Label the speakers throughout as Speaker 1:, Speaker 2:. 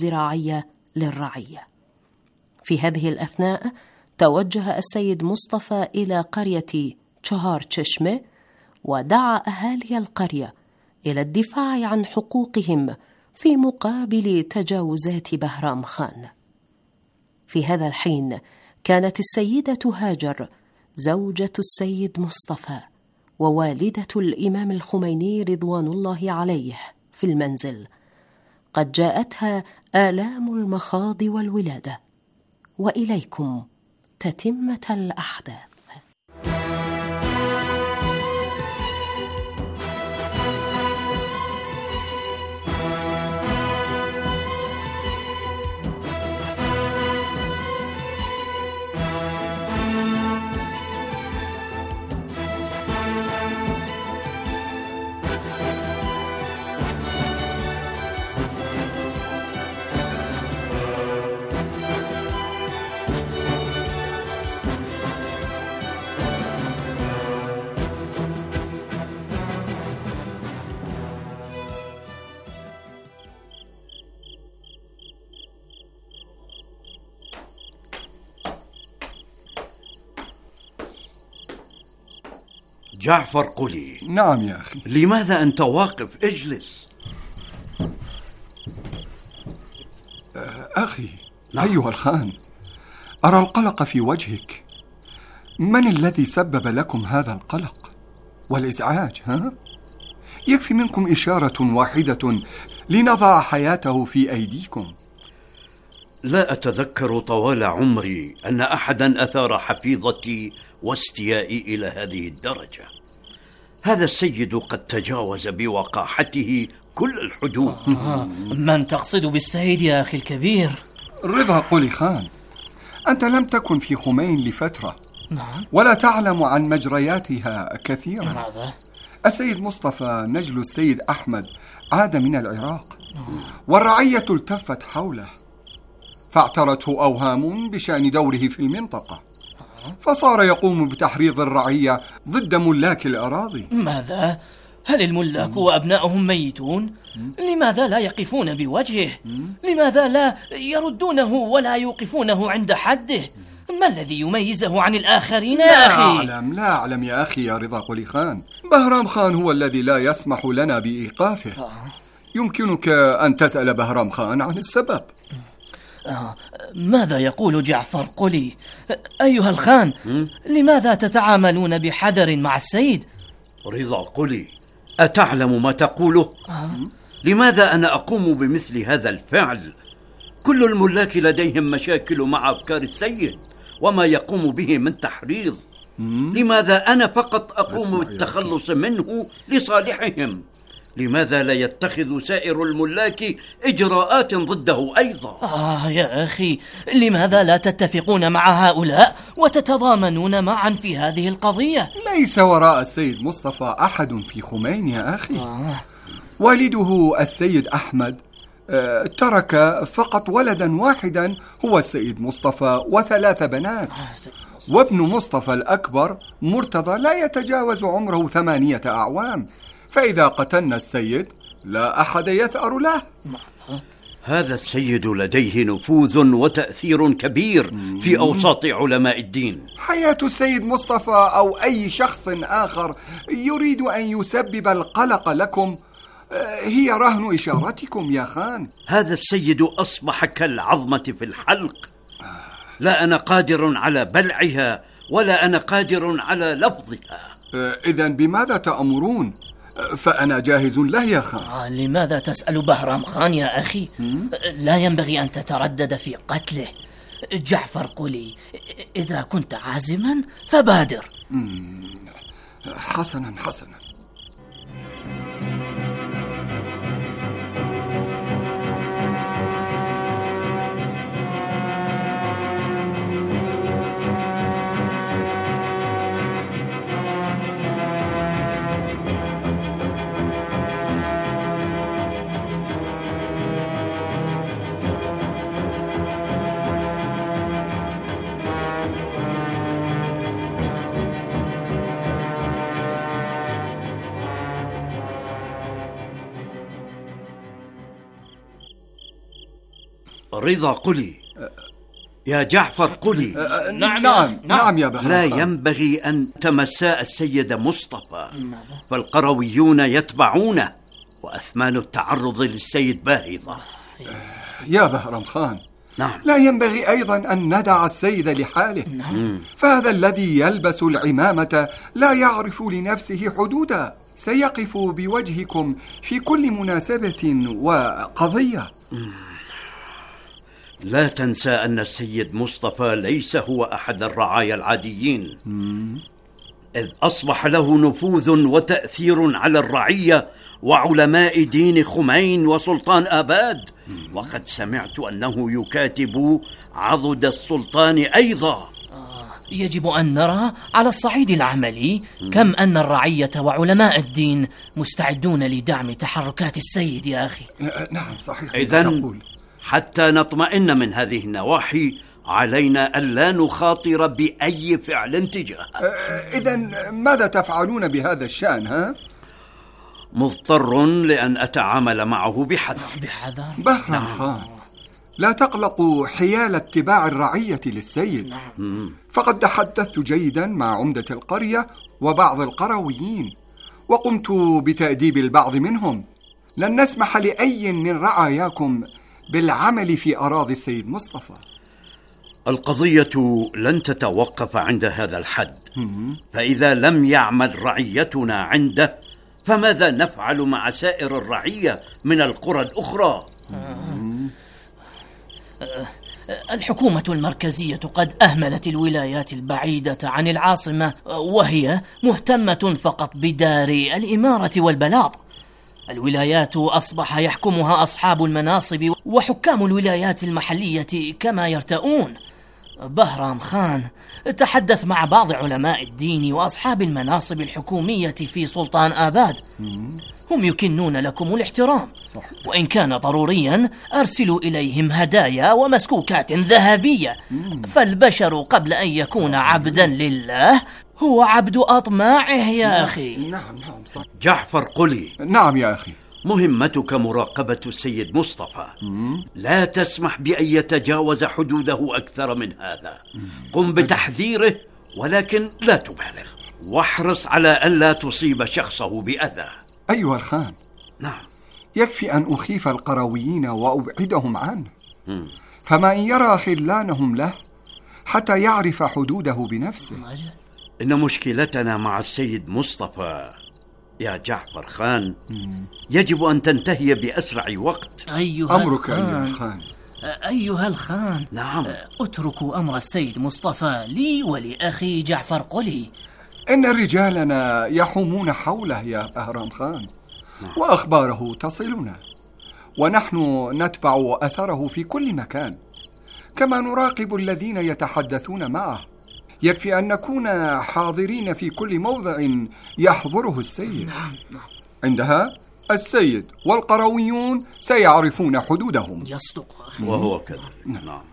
Speaker 1: الزراعية للرعية. في هذه الأثناء توجه السيد مصطفى إلى قرية تشهار تششمة، ودعا أهالي القرية إلى الدفاع عن حقوقهم في مقابل تجاوزات بهرام خان. في هذا الحين كانت السيدة هاجر زوجة السيد مصطفى ووالدة الإمام الخميني رضوان الله عليه في المنزل، قد جاءتها آلام المخاض والولادة. وإليكم تتمة الأحداث.
Speaker 2: جعفر قلي.
Speaker 3: نعم يا أخي.
Speaker 2: لماذا أنت واقف؟ اجلس.
Speaker 3: أخي. نعم. أيها الخان، أرى القلق في وجهك. من الذي سبب لكم هذا القلق والإزعاج؟ يكفي منكم إشارة واحدة لنضع حياته في أيديكم.
Speaker 2: لا أتذكر طوال عمري أن أحدا أثار حفيظتي واستيائي إلى هذه الدرجة. هذا السيد قد تجاوز بوقاحته كل الحدود.
Speaker 4: من تقصد بالسيد يا أخي الكبير؟
Speaker 3: رضا قولي خان، أنت لم تكن في خمين لفترة.
Speaker 4: نعم.
Speaker 3: ولا تعلم عن مجرياتها كثيرا.
Speaker 4: ماذا؟
Speaker 3: السيد مصطفى نجل السيد أحمد عاد من العراق، والرعية التفت حوله، فاعترته أوهام بشأن دوره في المنطقة، فصار يقوم بتحريض الرعية ضد ملاك الأراضي.
Speaker 4: ماذا؟ هل الملاك وأبنائهم ميتون؟ لماذا لا يقفون بوجهه؟ لماذا لا يردونه ولا يوقفونه عند حده؟ ما الذي يميزه عن الآخرين يا أخي؟
Speaker 3: لا أعلم يا أخي يا رضا قولي خان. بهرام خان هو الذي لا يسمح لنا بإيقافه. يمكنك أن تسأل بهرام خان عن السبب.
Speaker 4: ماذا يقول جعفر قلي؟ أيها الخان، لماذا تتعاملون بحذر مع السيد؟
Speaker 2: رضا قلي، أتعلم ما تقوله؟ لماذا أنا أقوم بمثل هذا الفعل؟ كل الملاك لديهم مشاكل مع أفكار السيد وما يقوم به من تحريض. لماذا أنا فقط أقوم بالتخلص منه لصالحهم؟ لماذا لا يتخذ سائر الملاك إجراءات ضده أيضا؟
Speaker 4: يا أخي، لماذا لا تتفقون مع هؤلاء وتتضامنون معا في هذه القضية؟
Speaker 3: ليس وراء السيد مصطفى أحد في خمين يا أخي. والده السيد أحمد ترك فقط ولدا واحدا هو السيد مصطفى و3 بنات. وابن مصطفى الأكبر مرتضى لا يتجاوز عمره 8 أعوام، فإذا قتلنا السيد لا أحد يثأر له.
Speaker 2: هذا السيد لديه نفوذ وتأثير كبير في أوساط علماء الدين.
Speaker 3: حياة السيد مصطفى أو أي شخص آخر يريد أن يسبب القلق لكم هي رهن إشارتكم يا خان.
Speaker 2: هذا السيد أصبح كالعظمة في الحلق. لا أنا قادر على بلعها ولا أنا قادر على لفظها.
Speaker 3: إذن بماذا تأمرون؟ فأنا جاهز له يا خان.
Speaker 4: لماذا تسأل بهرام خان يا أخي؟ لا ينبغي أن تتردد في قتله. جعفر قلي، إذا كنت عازما فبادر.
Speaker 3: حسنا.
Speaker 2: رضا قلي، يا جعفر قلي.
Speaker 3: نعم يا بهرام
Speaker 2: لا
Speaker 3: خان.
Speaker 2: ينبغي أن تمساء السيد مصطفى، فالقرويون يتبعونه، وأثمان التعرض للسيد باهظة.
Speaker 3: يا بهرام خان،
Speaker 2: نعم.
Speaker 3: لا ينبغي أيضا أن ندع السيد لحاله. فهذا الذي يلبس العمامة لا يعرف لنفسه حدودا، سيقف بوجهكم في كل مناسبة وقضية.
Speaker 2: لا تنسى أن السيد مصطفى ليس هو أحد الرعايا العاديين، إذ أصبح له نفوذ وتأثير على الرعية وعلماء دين خمين وسلطان آباد، وقد سمعت أنه يكاتب عضد السلطان أيضا.
Speaker 4: يجب أن نرى على الصعيد العملي كم أن الرعية وعلماء الدين مستعدون لدعم تحركات السيد يا أخي.
Speaker 3: نعم صحيح.
Speaker 2: إذن حتى نطمئن من هذه النواحي علينا ألا نخاطر بأي فعل تجاهه.
Speaker 3: إذن ماذا تفعلون بهذا الشأن ها؟
Speaker 2: مضطر لأن أتعامل معه بحذر.
Speaker 3: بهرام خان، لا تقلقوا حيال اتباع الرعية للسيد. فقد تحدثت جيدا مع عمدة القرية وبعض القرويين، وقمت بتأديب البعض منهم. لن نسمح لأي من رعاياكم بالعمل في أراضي السيد مصطفى.
Speaker 2: القضية لن تتوقف عند هذا الحد، فإذا لم يعمل رعيتنا عنده فماذا نفعل مع سائر الرعية من القرى الأخرى؟
Speaker 4: الحكومة المركزية قد أهملت الولايات البعيدة عن العاصمة، وهي مهتمة فقط بدار الإمارة والبلاط. الولايات أصبح يحكمها أصحاب المناصب وحكام الولايات المحلية كما يرتؤون. بهرام خان، تحدث مع بعض علماء الدين وأصحاب المناصب الحكومية في سلطان آباد، هم يكنون لكم الاحترام. وإن كان ضروريا أرسلوا إليهم هدايا ومسكوكات ذهبية، فالبشر قبل أن يكون عبدا لله هو عبد أطماعه يا أخي.
Speaker 3: نعم صح.
Speaker 2: جعفر قلي.
Speaker 3: نعم يا أخي.
Speaker 2: مهمتك مراقبة السيد مصطفى، لا تسمح بأن يتجاوز حدوده أكثر من هذا. قم بتحذيره ولكن لا تبالغ، واحرص على أن لا تصيب شخصه بأذى.
Speaker 3: أيها الخان،
Speaker 2: نعم،
Speaker 3: يكفي أن أخيف القرويين وأبعدهم عنه، فما إن يرى خلانهم له حتى يعرف حدوده بنفسه.
Speaker 2: إن مشكلتنا مع السيد مصطفى يا جعفر خان يجب أن تنتهي بأسرع وقت.
Speaker 3: أمرك أيها الخان.
Speaker 4: أيها الخان،
Speaker 2: نعم،
Speaker 4: اتركوا أمر السيد مصطفى لي ولأخي جعفر قلي.
Speaker 3: إن رجالنا يحومون حوله يا بهرام خان، وأخباره تصلنا، ونحن نتبع أثره في كل مكان، كما نراقب الذين يتحدثون معه. يكفي أن نكون حاضرين في كل موضع يحضره السيد.
Speaker 4: نعم.
Speaker 3: عندها السيد والقرويون سيعرفون حدودهم.
Speaker 4: يصدق.
Speaker 2: وهو كذلك. نعم.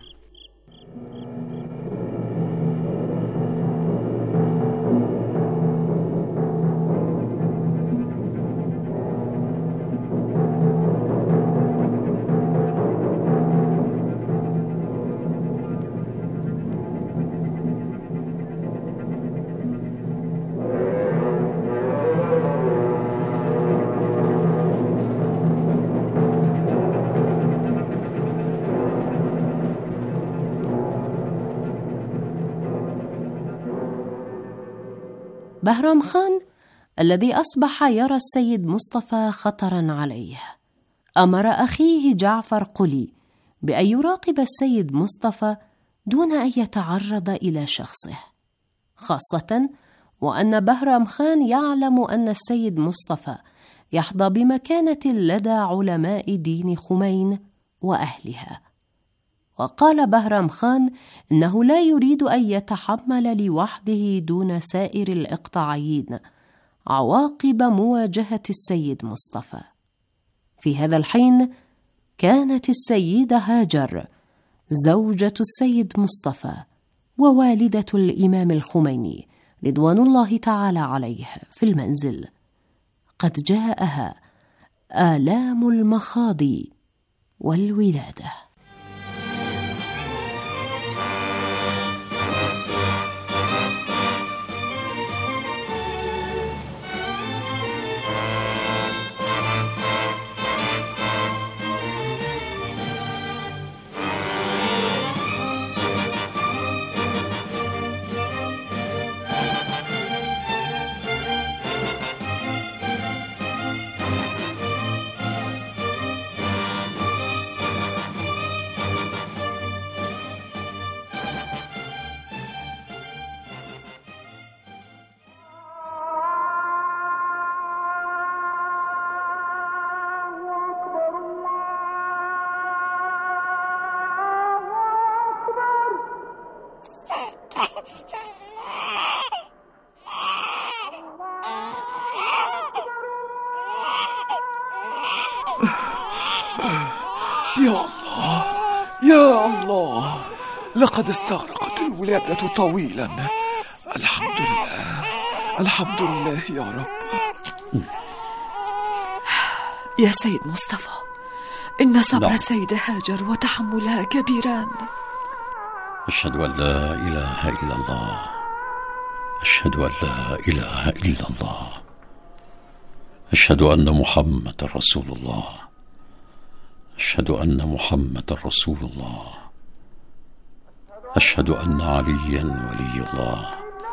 Speaker 1: بهرام خان الذي أصبح يرى السيد مصطفى خطراً عليه أمر أخيه جعفر قلي بأن يراقب السيد مصطفى دون أن يتعرض إلى شخصه، خاصة وأن بهرام خان يعلم أن السيد مصطفى يحظى بمكانة لدى علماء دين خمين وأهلها. وقال بهرام خان إنه لا يريد أن يتحمل لوحده دون سائر الإقطاعيين عواقب مواجهة السيد مصطفى. في هذا الحين كانت السيدة هاجر زوجة السيد مصطفى ووالدة الإمام الخميني رضوان الله تعالى عليه في المنزل. قد جاءها آلام المخاض والولادة.
Speaker 5: لقد استغرقت الولادة طويلا. الحمد لله، الحمد لله يا رب.
Speaker 6: يا سيد مصطفى، إن صبر
Speaker 2: نعم.
Speaker 6: السيدة هاجر وتحملها كبيران.
Speaker 2: أشهد أن لا إله إلا الله، أشهد أن لا إله إلا الله، أشهد أن محمد رسول الله، أشهد أن محمد رسول الله، أشهد أن عليا ولي الله،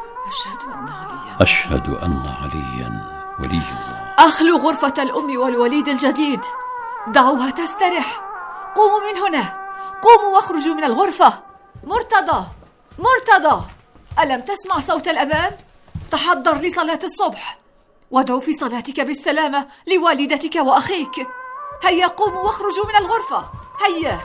Speaker 2: أشهد أن عليا ولي الله.
Speaker 6: أخلوا غرفة الأم والوليد الجديد، دعوها تسترح. قوموا من هنا، قوموا واخرجوا من الغرفة. مرتضى، مرتضى، ألم تسمع صوت الأذان؟ تحضر لصلاة الصبح، وادعو في صلاتك بالسلامة لوالدتك وأخيك. هيا قوموا واخرجوا من الغرفة، هيا.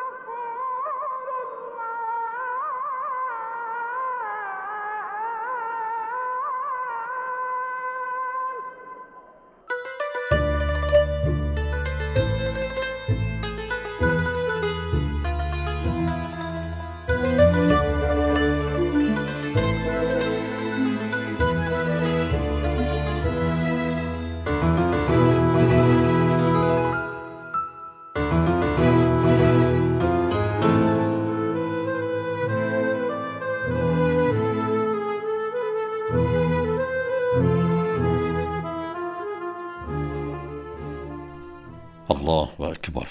Speaker 2: الله أكبر،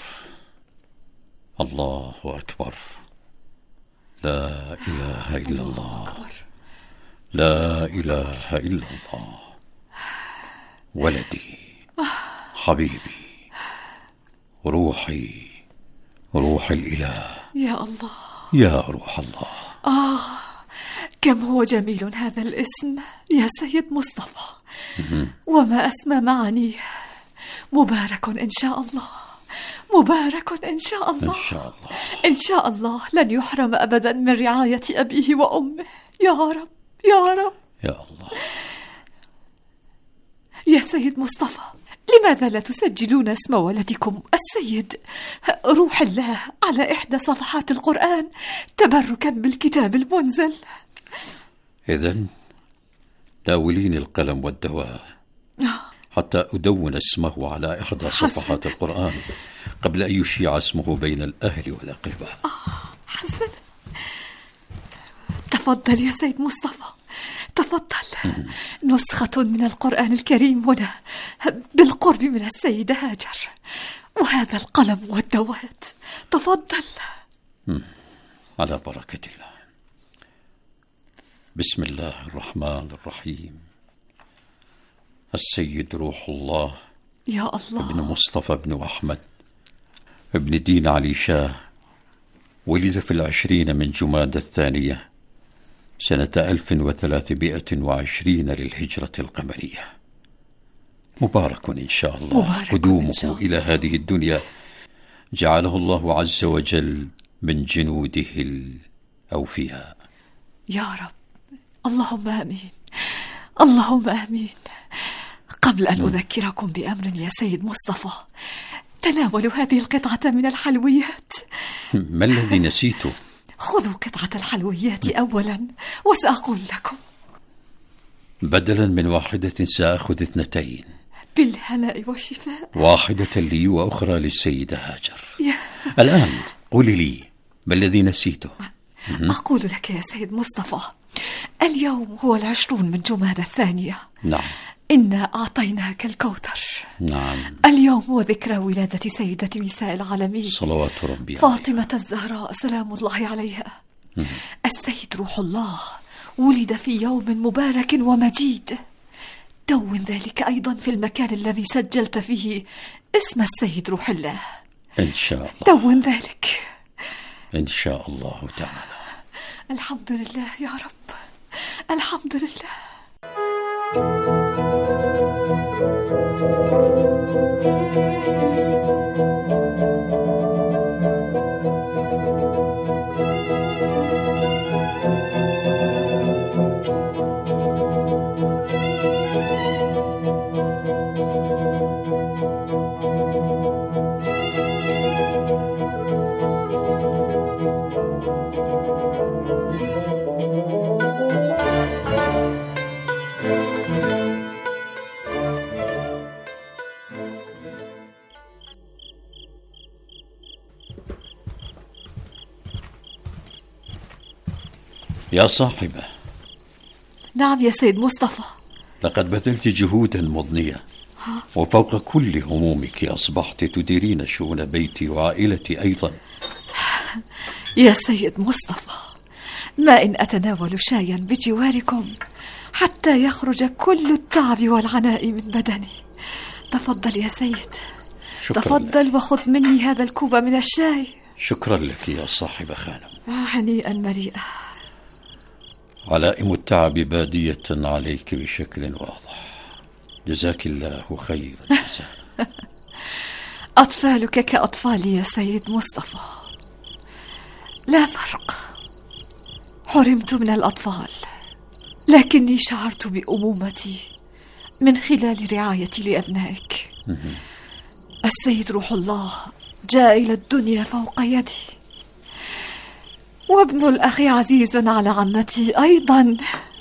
Speaker 2: الله أكبر، لا إله إلا الله، لا إله إلا الله. ولدي، حبيبي، روحي، روح الإله،
Speaker 6: يا الله،
Speaker 2: يا روح الله.
Speaker 6: كم هو جميل هذا الاسم يا سيد مصطفى، وما أسمى معانيه. مبارك إن شاء الله، مبارك إن شاء الله،
Speaker 2: إن شاء الله،
Speaker 6: إن شاء الله لن يحرم أبدا من رعاية أبيه وأمه. يا رب، يا رب،
Speaker 2: يا الله.
Speaker 6: يا سيد مصطفى، لماذا لا تسجلون اسم ولدكم السيد روح الله على إحدى صفحات القرآن تبركا بالكتاب المنزل؟
Speaker 2: إذن ناوليني القلم والدواء حتى أدون اسمه على إحدى صفحات القرآن قبل أن يشيع اسمه بين الأهل والأقرباء.
Speaker 6: حسنا، تفضل يا سيد مصطفى، تفضل. نسخة من القرآن الكريم هنا بالقرب من السيدة هاجر، وهذا القلم والدوات. تفضل.
Speaker 2: على بركة الله. بسم الله الرحمن الرحيم. السيد روح الله،
Speaker 6: يا الله،
Speaker 2: ابن مصطفى بن أحمد ابن دين علي شاه، ولد في 20 من جمادى الثانية سنة 1320 للهجرة القمرية. مبارك إن شاء الله قدومه إلى هذه الدنيا، جعله الله عز وجل من جنوده الأوفياء.
Speaker 6: يا رب، اللهم آمين، اللهم آمين. قبل أن أذكركم بأمر يا سيد مصطفى، تناولوا هذه القطعة من الحلويات.
Speaker 2: ما الذي نسيته؟
Speaker 6: خذوا قطعة الحلويات أولا وسأقول لكم.
Speaker 2: بدلا من واحدة سأخذ 2.
Speaker 6: بالهناء والشفاء.
Speaker 2: واحدة لي وأخرى للسيدة هاجر. الآن قولي لي ما الذي نسيته؟
Speaker 6: أقول لك يا سيد مصطفى، اليوم هو 20 من جمادى الثانية.
Speaker 2: نعم.
Speaker 6: إنا أعطيناك الكوثر.
Speaker 2: نعم.
Speaker 6: اليوم هو ذكرى ولادة سيدة نساء العالمين
Speaker 2: صلوات ربي
Speaker 6: فاطمة الزهراء سلام الله عليها. السيد روح الله ولد في يوم مبارك ومجيد. دون ذلك أيضا في المكان الذي سجلت فيه اسم السيد روح الله.
Speaker 2: إن شاء الله.
Speaker 6: دون ذلك
Speaker 2: إن شاء الله تعالى.
Speaker 6: الحمد لله يا رب، الحمد لله.
Speaker 2: يا صاحبة.
Speaker 6: نعم يا سيد مصطفى.
Speaker 2: لقد بذلت جهودا مضنية، وفوق كل همومك أصبحت تديرين شؤون بيتي وعائلتي أيضا.
Speaker 6: يا سيد مصطفى، ما إن أتناول شايا بجواركم حتى يخرج كل التعب والعناء من بدني. تفضل يا سيد.
Speaker 2: شكرا
Speaker 6: تفضل
Speaker 2: لك.
Speaker 6: وخذ مني هذا الكوب من الشاي.
Speaker 2: شكرا لك يا صاحب خانم.
Speaker 6: هنيئا مريئا.
Speaker 2: علائم التعب بادية عليك بشكل واضح. جزاك الله خير الجزاء.
Speaker 6: أطفالك كأطفالي يا سيد مصطفى، لا فرق. حرمت من الأطفال، لكني شعرت بأمومتي من خلال رعايتي لأبنائك. السيد روح الله جاء إلى الدنيا فوق يدي، وابن الأخ عزيز على عمتي أيضا.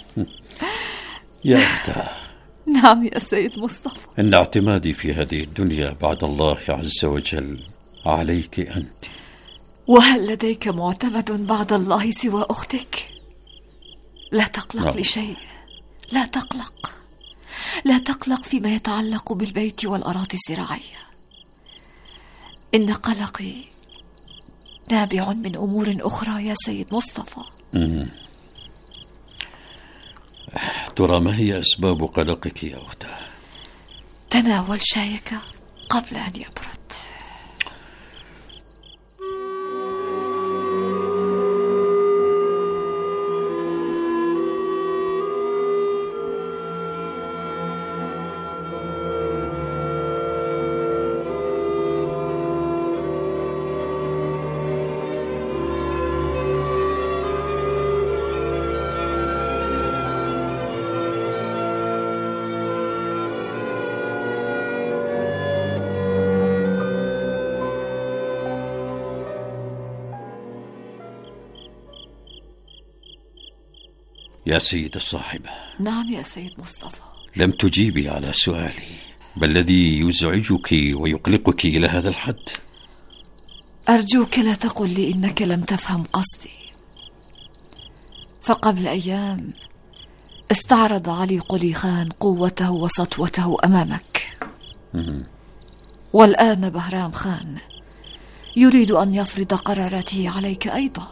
Speaker 2: يا أختاه.
Speaker 6: نعم يا سيد مصطفى.
Speaker 2: إن اعتمادي في هذه الدنيا بعد الله عز وجل عليك أنت.
Speaker 6: وهل لديك معتمد بعد الله سوى أختك؟ لا تقلق لشيء. لا تقلق. لا تقلق فيما يتعلق بالبيت والأراضي الزراعية. إن قلقي نابع من أمور أخرى يا سيد مصطفى.
Speaker 2: ترى ما هي أسباب قلقك يا أختاه؟
Speaker 6: تناول شايك قبل أن يبرد.
Speaker 2: يا سيدة الصاحبة.
Speaker 6: نعم يا سيد مصطفى.
Speaker 2: لم تجيبي على سؤالي، ما الذي يزعجك ويقلقك إلى هذا الحد؟
Speaker 6: أرجوك لا تقل لي إنك لم تفهم قصدي. فقبل أيام استعرض علي قلي خان قوته وسطوته أمامك، والآن بهرام خان يريد أن يفرض قراراته عليك أيضا.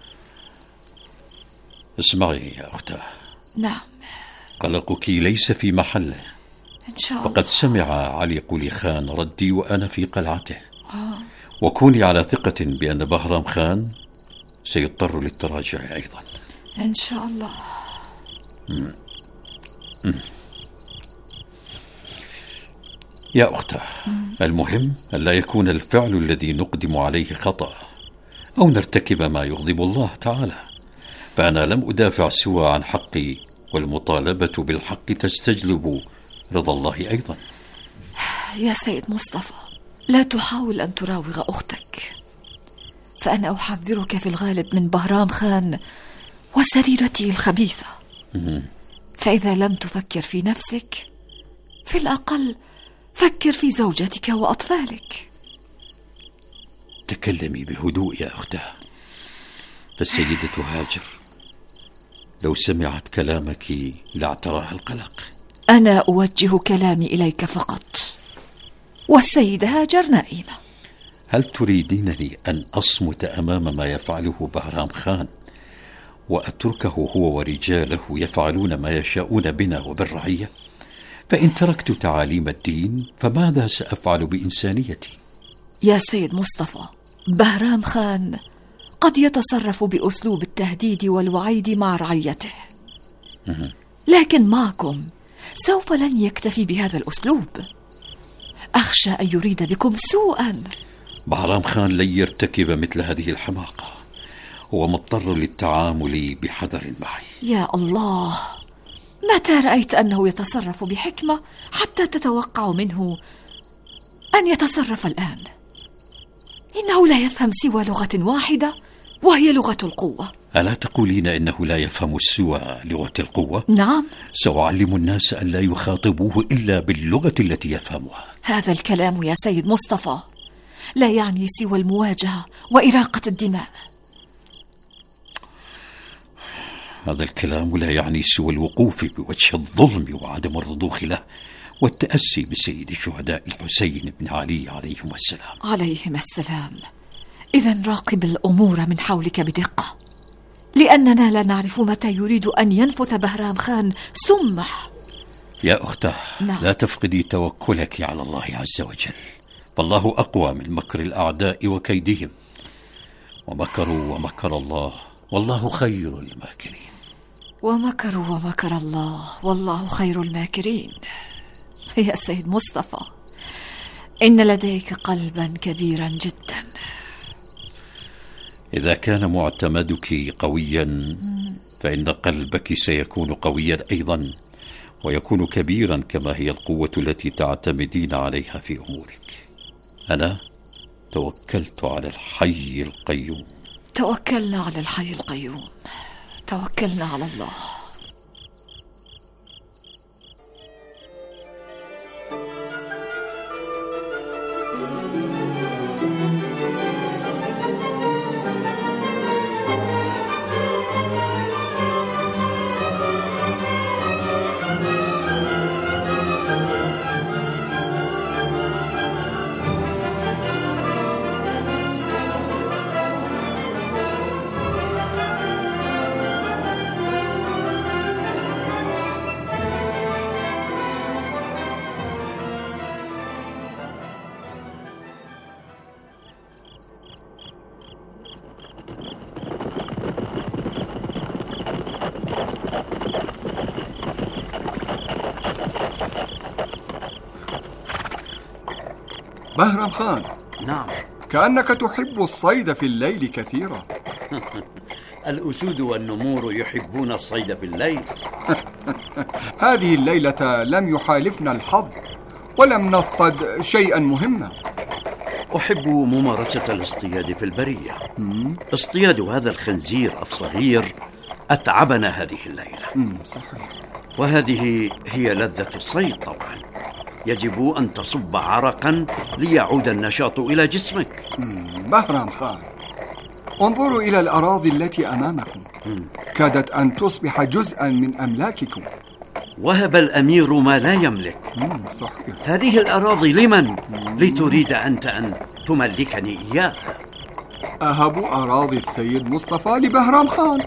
Speaker 2: اسمعي يا أختاه.
Speaker 6: نعم.
Speaker 2: قلقك ليس في محله.
Speaker 6: إن شاء الله.
Speaker 2: فقد سمع علي قلي خان ردي وأنا في قلعته. وكوني على ثقة بأن بهرام خان سيضطر للتراجع أيضا.
Speaker 6: إن شاء الله.
Speaker 2: يا أختاه، المهم أن لا يكون الفعل الذي نقدم عليه خطأ أو نرتكب ما يغضب الله تعالى، فأنا لم أدافع سوى عن حقي، والمطالبة بالحق تستجلب رضا الله أيضا.
Speaker 6: يا سيد مصطفى، لا تحاول أن تراوغ أختك، فأنا أحذرك في الغالب من بهرام خان وسريرته الخبيثة. فإذا لم تفكر في نفسك، في الأقل فكر في زوجتك وأطفالك.
Speaker 2: تكلمي بهدوء يا أختاه، فالسيدة هاجر لو سمعت كلامك لاعتراها القلق.
Speaker 6: أنا أوجه كلامي إليك فقط، والسيدة هاجر نائمة.
Speaker 2: هل تريدينني أن أصمت أمام ما يفعله بهرام خان وأتركه هو ورجاله يفعلون ما يشاءون بنا وبالرعية؟ فإن تركت تعاليم الدين فماذا سأفعل بإنسانيتي؟
Speaker 6: يا سيد مصطفى، بهرام خان قد يتصرف بأسلوب التهديد والوعيد مع رعيته، لكن معكم سوف لن يكتفي بهذا الأسلوب. أخشى أن يريد بكم سوءا.
Speaker 2: بهرام خان لن يرتكب مثل هذه الحماقة، هو مضطر للتعامل بحذر معي.
Speaker 6: يا الله، متى رأيت أنه يتصرف بحكمة حتى تتوقع منه أن يتصرف الآن؟ إنه لا يفهم سوى لغة واحدة، وهي لغة القوة.
Speaker 2: ألا تقولين إنه لا يفهم سوى لغة القوة؟
Speaker 6: نعم.
Speaker 2: سأعلم الناس أن لا يخاطبوه إلا باللغة التي يفهمها.
Speaker 6: هذا الكلام يا سيد مصطفى لا يعني سوى المواجهة وإراقة الدماء.
Speaker 2: هذا الكلام لا يعني سوى الوقوف بوجه الظلم وعدم الرضوخ له والتأسي بسيد الشهداء الحسين بن علي عليهم السلام.
Speaker 6: عليهم السلام. إذن راقب الأمور من حولك بدقة، لأننا لا نعرف متى يريد أن ينفث بهرام خان سمه.
Speaker 2: يا أختاه، لا تفقدي توكلك على الله عز وجل، فالله أقوى من مكر الأعداء وكيدهم، ومكروا ومكر الله والله خير الماكرين.
Speaker 6: ومكروا ومكر الله والله خير الماكرين. يا سيد مصطفى، إن لديك قلبا كبيرا جدا.
Speaker 2: إذا كان معتمدك قويا فإن قلبك سيكون قويا أيضا، ويكون كبيرا كما هي القوة التي تعتمدين عليها في أمورك. أنا توكلت على الحي القيوم.
Speaker 6: توكلنا على الحي القيوم، توكلنا على الله.
Speaker 3: بهرام خان.
Speaker 2: نعم.
Speaker 3: كأنك تحب الصيد في الليل كثيرا.
Speaker 2: الأسود والنمور يحبون الصيد في الليل.
Speaker 3: هذه الليلة لم يحالفنا الحظ ولم نصطد شيئا مهما.
Speaker 2: أحب ممارسة الاصطياد في البرية. اصطياد هذا الخنزير الصغير أتعبنا هذه الليلة.
Speaker 3: صحيح.
Speaker 2: وهذه هي لذة الصيد طبعا. يجب أن تصب عرقا ليعود النشاط إلى جسمك.
Speaker 3: بهرام خان، انظروا إلى الأراضي التي أمامكم. كادت أن تصبح جزءا من أملاككم.
Speaker 2: وهب الأمير ما لا يملك.
Speaker 3: صحيح.
Speaker 2: هذه الأراضي لمن؟ لتريد أنت أن تملكني إياها.
Speaker 3: أهب أراضي السيد مصطفى لبهرام خان.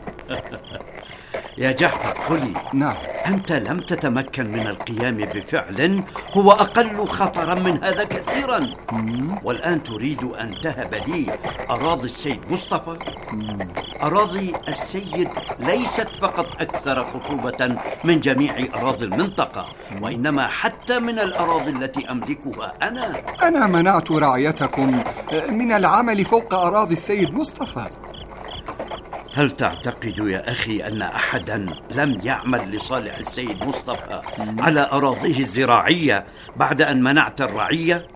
Speaker 2: يا جعفر، قل لي.
Speaker 3: نعم.
Speaker 2: أنت لم تتمكن من القيام بفعل هو أقل خطرا من هذا كثيرا. والآن تريد أن تهب لي أراضي السيد مصطفى؟ أراضي السيد ليست فقط أكثر خصوبة من جميع أراضي المنطقة، وإنما حتى من الأراضي التي أملكها أنا.
Speaker 3: أنا منعت رعيتكم من العمل فوق أراضي السيد مصطفى.
Speaker 2: هل تعتقد يا أخي أن أحدا لم يعمل لصالح السيد مصطفى على أراضيه الزراعية بعد أن منعت الرعية؟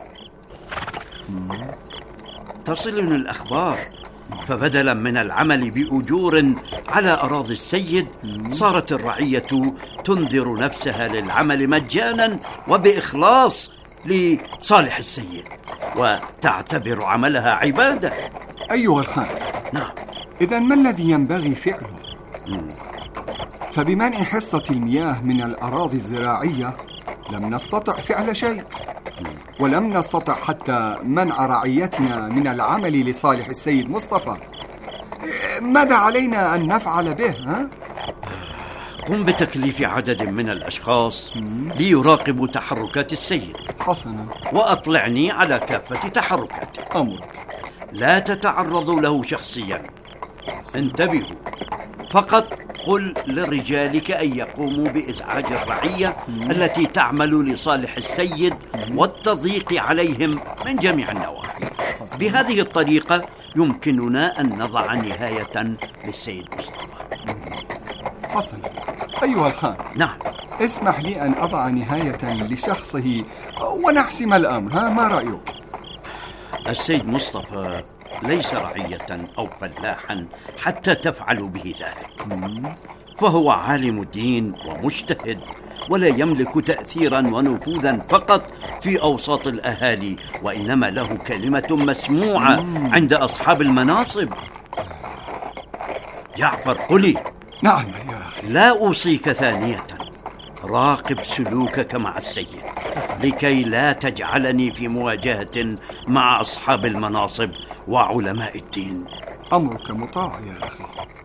Speaker 2: تصلني الأخبار، فبدلا من العمل بأجور على أراضي السيد صارت الرعية تنذر نفسها للعمل مجانا وبإخلاص لصالح السيد، وتعتبر عملها عبادة.
Speaker 3: أيها الخان.
Speaker 2: نعم.
Speaker 3: إذن ما الذي ينبغي فعله؟ فبمنع حصة المياه من الأراضي الزراعية لم نستطع فعل شيء، ولم نستطع حتى منع رعيتنا من العمل لصالح السيد مصطفى. ماذا علينا أن نفعل به؟
Speaker 2: قم بتكليف عدد من الأشخاص ليراقبوا تحركات السيد.
Speaker 3: حسنا.
Speaker 2: وأطلعني على كافة تحركاته.
Speaker 3: أمرك.
Speaker 2: لا تتعرضوا له شخصيا. انتبهوا، فقط قل لرجالك أن يقوموا بإزعاج الرعية التي تعمل لصالح السيد والتضييق عليهم من جميع النواحي. بهذه الطريقة يمكننا أن نضع نهاية للسيد مصطفى.
Speaker 3: حسنا. أيها الخان.
Speaker 2: نعم.
Speaker 3: اسمح لي أن أضع نهاية لشخصه ونحسم الأمر. ما رأيك؟
Speaker 2: السيد مصطفى ليس رعية أو فلاحا حتى تفعلوا به ذلك، فهو عالم الدين ومجتهد، ولا يملك تأثيرا ونفوذا فقط في أوساط الأهالي، وإنما له كلمة مسموعة عند أصحاب المناصب. جعفر، قل لي،
Speaker 3: نعم يا أخي.
Speaker 2: لا أوصيك ثانية، راقب سلوكك مع السيد لكي لا تجعلني في مواجهة مع أصحاب المناصب وعلماء الدين.
Speaker 3: أمرك مطاع يا أخي.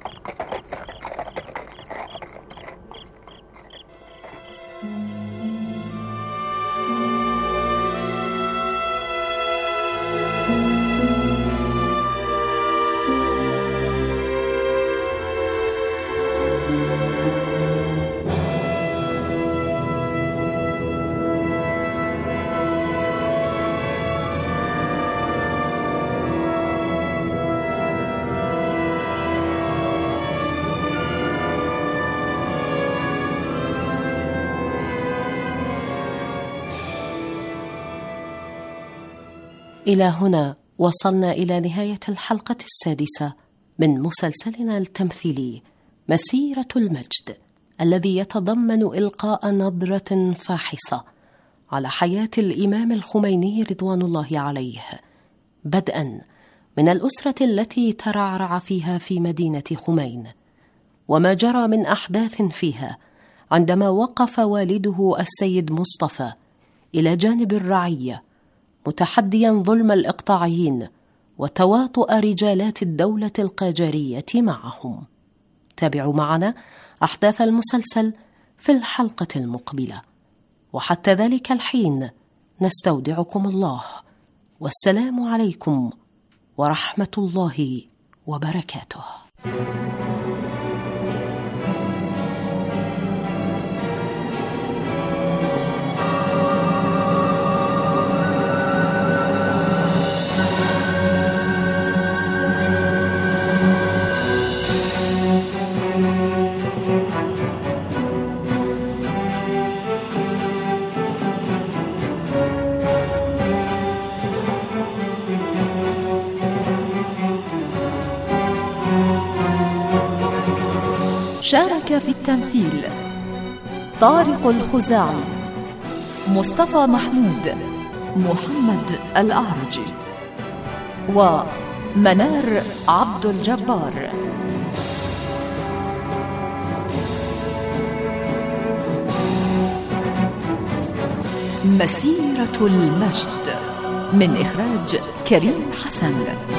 Speaker 1: إلى هنا وصلنا إلى نهاية الحلقة 6 من مسلسلنا التمثيلي مسيرة المجد، الذي يتضمن إلقاء نظرة فاحصة على حياة الإمام الخميني رضوان الله عليه، بدءا من الأسرة التي ترعرع فيها في مدينة خمين، وما جرى من أحداث فيها عندما وقف والده السيد مصطفى إلى جانب الرعية متحديا ظلم الإقطاعيين وتواطؤ رجالات الدولة القاجارية معهم. تابعوا معنا أحداث المسلسل في الحلقة المقبلة، وحتى ذلك الحين نستودعكم الله، والسلام عليكم ورحمة الله وبركاته.
Speaker 6: شارك في التمثيل طارق الخزاعي، مصطفى محمود، محمد الأعرج، ومنار عبد الجبار. مسيرة المجد من إخراج كريم حسن.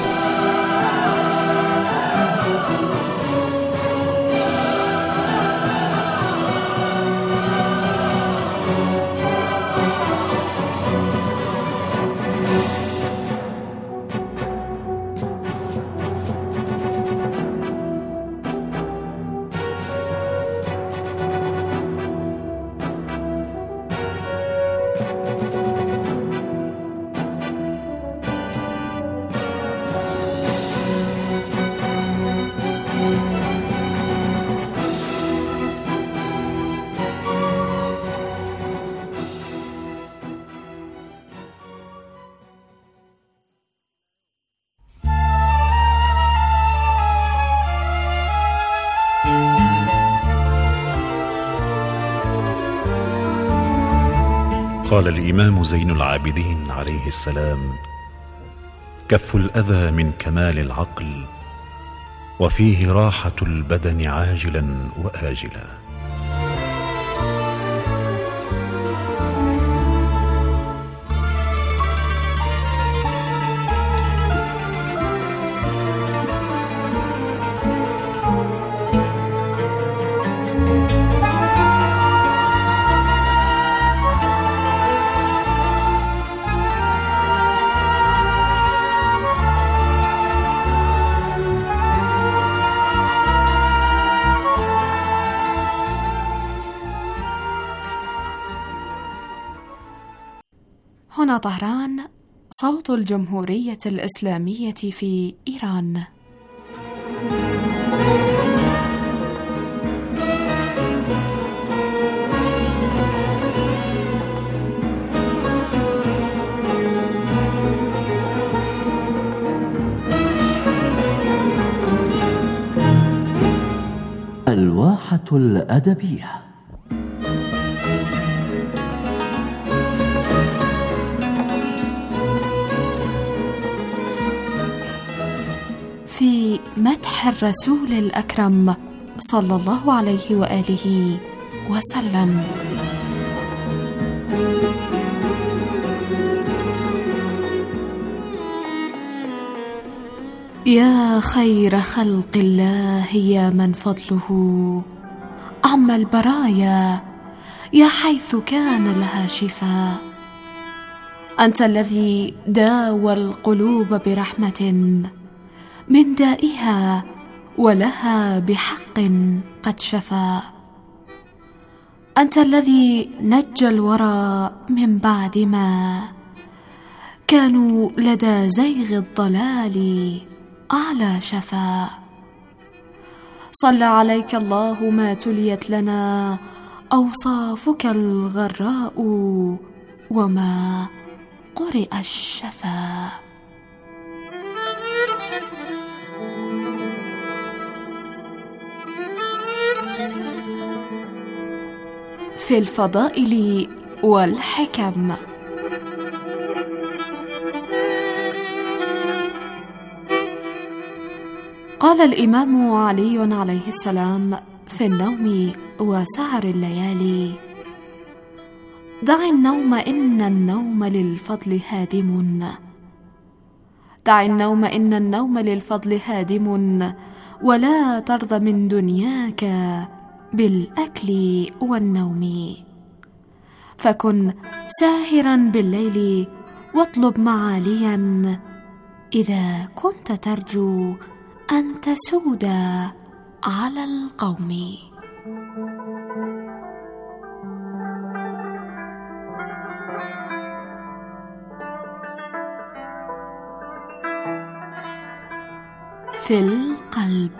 Speaker 7: قال الإمام زين العابدين عليه السلام: كف الأذى من كمال العقل، وفيه راحة البدن عاجلا وآجلا.
Speaker 8: هنا طهران، صوت الجمهورية الإسلامية في إيران.
Speaker 9: الواحة الأدبية.
Speaker 8: في مدح الرسول الأكرم صلى الله عليه وآله وسلم. يا خير خلق الله يا من فضله عم البرايا، يا حيث كان لها شفاء، أنت الذي داوى القلوب برحمة من دائها ولها بحق قد شفى، أنت الذي نجى الورى من بعد ما كانوا لدى زيغ الضلال على شفا. صلى عليك الله ما تليت لنا أوصافك الغراء وما قرئ الشفا. في الفضائل والحكم. قال الإمام علي عليه السلام في النوم وسهر الليالي: دع النوم إن النوم للفضل هادم، دع النوم إن النوم للفضل هادم، ولا ترض من دنياك بالأكل والنوم، فكن ساهرا بالليل واطلب معاليا إذا كنت ترجو أن تسود على القوم. في القلب.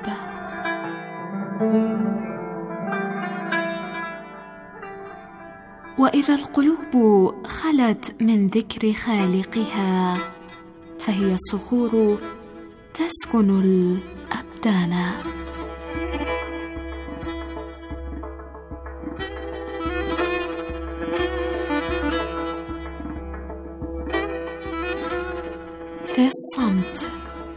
Speaker 8: وإذا القلوب خلت من ذكر خالقها فهي الصخور تسكن الأبدان. في الصمت.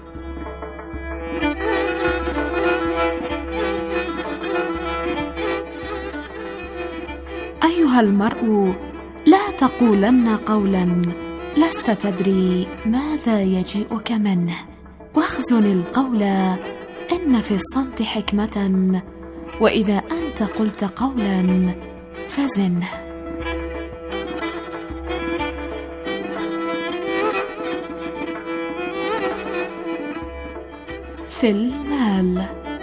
Speaker 8: أيها المرء، لا تقولن قولا لست تدري ماذا يجيئك منه، واخزن القول إن في الصمت حكمة، وإذا أنت قلت قولا فزنه. في المال.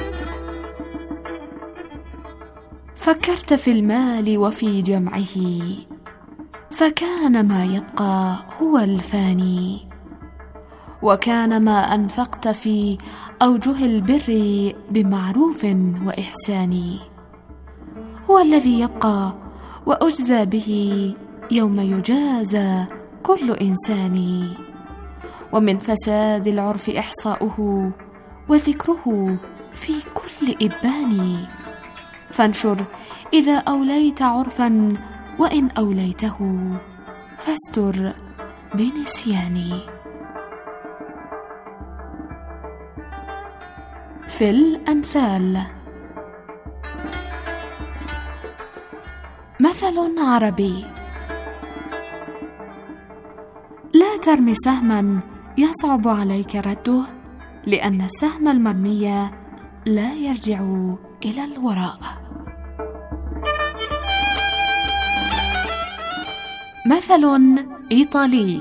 Speaker 8: فكرت في المال وفي جمعه، فكان ما يبقى هو الفاني، وكان ما أنفقت في أوجه البر بمعروف وإحسان هو الذي يبقى وأجزى به يوم يجازى كل إنسان. ومن فساد العرف إحصاؤه وذكره في كل إبان، فانشر إذا أوليت عرفا، وإن أوليته فاستر بنسيان. في الأمثال. مثل عربي: لا ترمي سهما يصعب عليك رده، لأن السهم المرمي لا يرجع إلى الوراء. مثل إيطالي: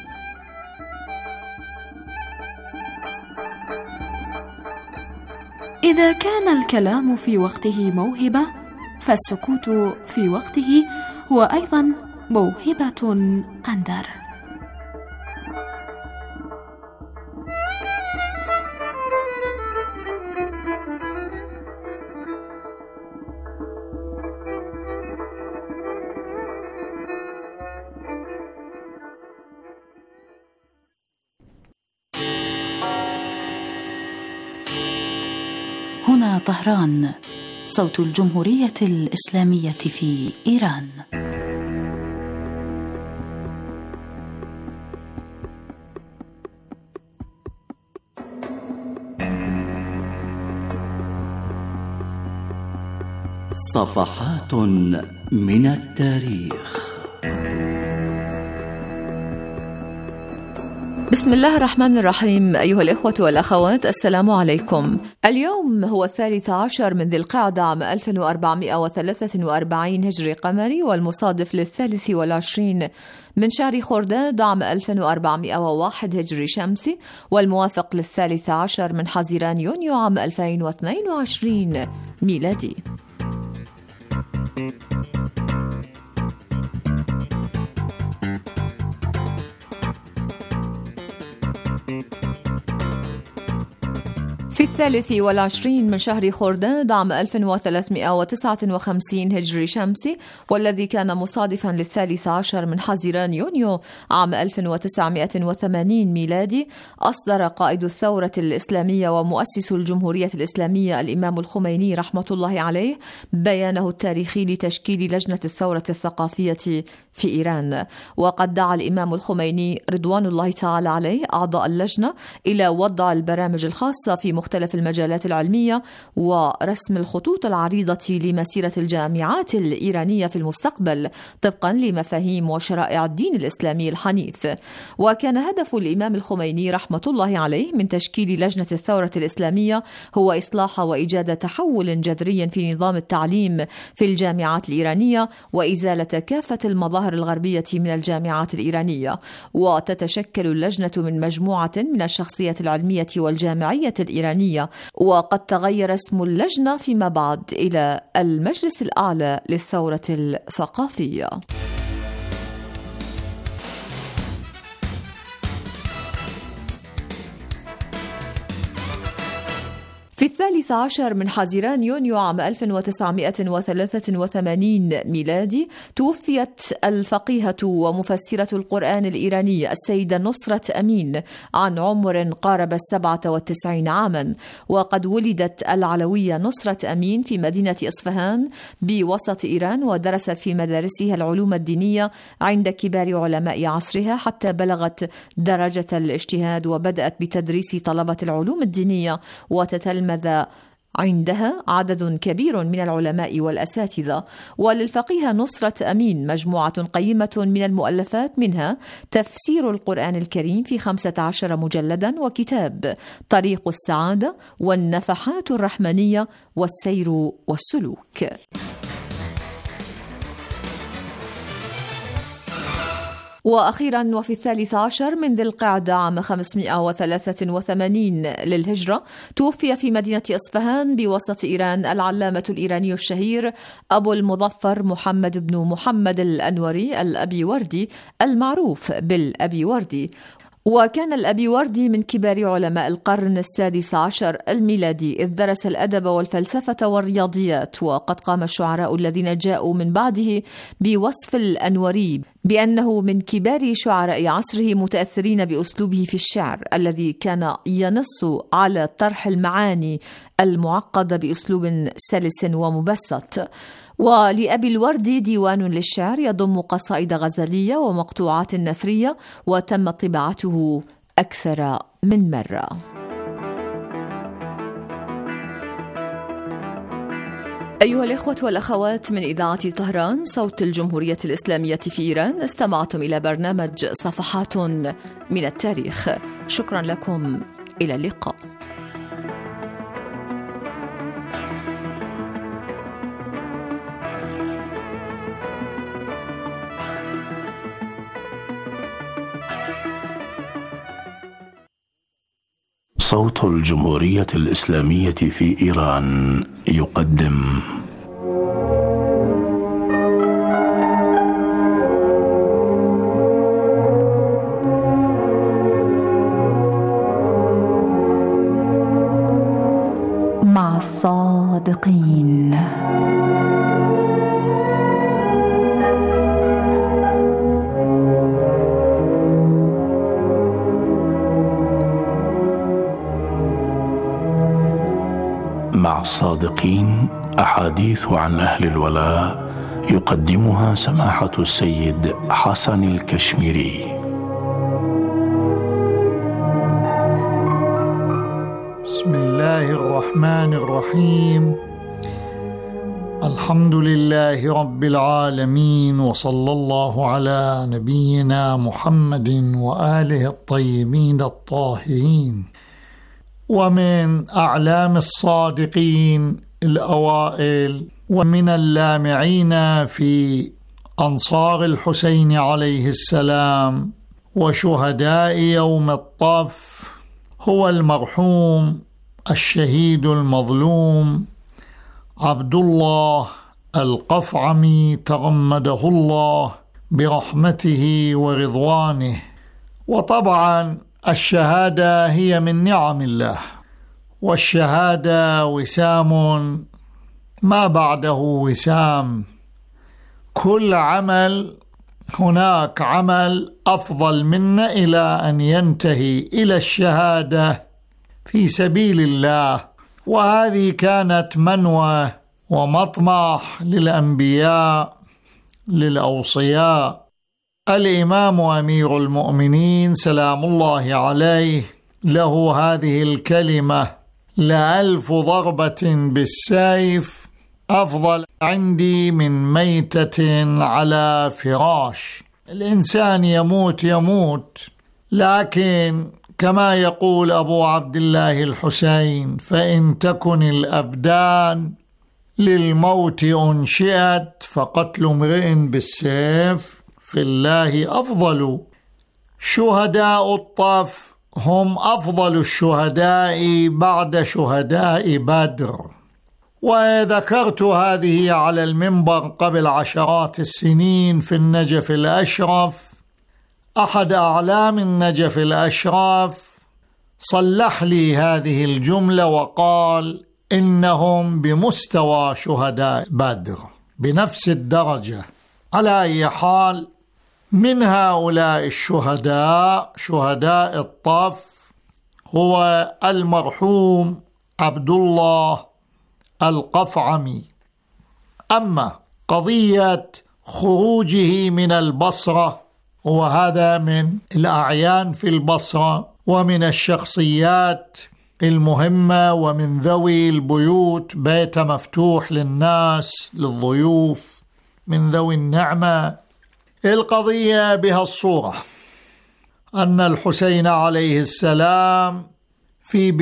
Speaker 8: إذا كان الكلام في وقته موهبة، فالسكوت في وقته هو أيضا موهبة أندر.
Speaker 10: هنا طهران، صوت الجمهورية الإسلامية في إيران.
Speaker 9: صفحات من التاريخ.
Speaker 6: بسم الله الرحمن الرحيم. أيها الإخوة والأخوات، السلام عليكم. اليوم هو 13 من ذي القعدة عام 1443 هجري قمري، والمصادف 23 من شهر خرداد عام 1401 هجري شمسي، والموافق 13 من حزيران يونيو عام 2022 ميلادي. في 23 من شهر خرداد عام 1359 هجري شمسي، والذي كان مصادفا 13 من حزيران يونيو عام 1980 ميلادي، أصدر قائد الثورة الإسلامية ومؤسس الجمهورية الإسلامية الإمام الخميني رحمة الله عليه بيانه التاريخي لتشكيل لجنة الثورة الثقافية في إيران. وقد دعا الإمام الخميني رضوان الله تعالى عليه أعضاء اللجنة إلى وضع البرامج الخاصة في مختلف المجالات العلمية ورسم الخطوط العريضة لمسيرة الجامعات الإيرانية في المستقبل طبقا لمفاهيم وشرائع الدين الإسلامي الحنيف. وكان هدف الإمام الخميني رحمة الله عليه من تشكيل لجنة الثورة الإسلامية هو إصلاح وإيجاد تحول جذري في نظام التعليم في الجامعات الإيرانية، وإزالة كافة المظاهر الغربية من الجامعات الإيرانية. وتتشكل اللجنة من مجموعة من الشخصيات العلمية والجامعية الإيرانية، وقد تغير اسم اللجنة فيما بعد إلى المجلس الأعلى للثورة الثقافية. في 13 من حزيران يونيو عام 1983 ميلادي توفيت الفقيهة ومفسرة القرآن الإيرانية السيدة نصرة أمين عن عمر قارب 97 عاما. وقد ولدت العلوية نصرة أمين في مدينة إصفهان بوسط إيران، ودرست في مدارسها العلوم الدينية عند كبار علماء عصرها حتى بلغت درجة الاجتهاد، وبدأت بتدريس طلبة العلوم الدينية، وتتلمذ عندها عدد كبير من العلماء والأساتذة. وللفقيه نصرة أمين مجموعة قيمة من المؤلفات، منها تفسير القرآن الكريم في 15 مجلدا، وكتاب طريق السعادة، والنفحات الرحمنية، والسير والسلوك. وأخيرا وفي 13 من ذي القعدة عام 583 للهجرة توفي في مدينة إصفهان بوسط إيران العلامة الإيراني الشهير أبو المظفر محمد بن محمد الأنوري الأبيوردي المعروف بالأبيوردي. وكان الأبيوردي من كبار علماء القرن السادس عشر الميلادي، إذ درس الأدب والفلسفة والرياضيات. وقد قام الشعراء الذين جاءوا من بعده بوصف الأنوري بأنه من كبار شعراء عصره، متأثرين بأسلوبه في الشعر الذي كان ينص على طرح المعاني المعقدة بأسلوب سلس ومبسط. ولأبي الوردي ديوان للشعر يضم قصائد غزلية ومقطوعات نثرية، وتم طباعته أكثر من مرة. أيها الإخوة والأخوات، من إذاعة طهران صوت الجمهورية الإسلامية في إيران، استمعتم إلى برنامج صفحات من التاريخ. شكرا لكم، إلى اللقاء.
Speaker 7: صوت الجمهورية الإسلامية في إيران يقدم
Speaker 10: مع الصادقين.
Speaker 7: مع الصادقين أحاديث عن أهل الولاء يقدمها سماحة السيد حسن الكشميري.
Speaker 11: بسم الله الرحمن الرحيم. الحمد لله رب العالمين، وصلى الله على نبينا محمد وآله الطيبين الطاهرين. ومن أعلام الصادقين الأوائل ومن اللامعين في أنصار الحسين عليه السلام وشهداء يوم الطف هو المرحوم الشهيد المظلوم عبد الله القفعمي تغمده الله برحمته ورضوانه. وطبعا الشهادة هي من نعم الله، والشهادة وسام ما بعده وسام. كل عمل هناك عمل أفضل منه إلى أن ينتهي إلى الشهادة في سبيل الله، وهذه كانت منوى ومطمح للأنبياء للأوصياء. الإمام أمير المؤمنين سلام الله عليه له هذه الكلمة: ل1000 ضربة بالسيف أفضل عندي من ميتة على فراش. الإنسان يموت، لكن كما يقول أبو عبد الله الحسين: فإن تكن الأبدان للموت أنشئت فقتل امرئ بالسيف في الله أفضل. شهداء الطف هم أفضل الشهداء بعد شهداء بدر. وذكرت هذه على المنبر قبل عشرات السنين في النجف الأشرف. أحد أعلام النجف الأشرف صلح لي هذه الجملة وقال إنهم بمستوى شهداء بدر بنفس الدرجة. على أي حال، من هؤلاء الشهداء شهداء الطف هو المرحوم عبد الله القفعمي. أما قضية خروجه من البصرة، وهذا من الأعيان في البصرة ومن الشخصيات المهمة ومن ذوي البيوت، بيت مفتوح للناس للضيوف من ذوي النعمة. القضية بها الصورة أن الحسين عليه السلام في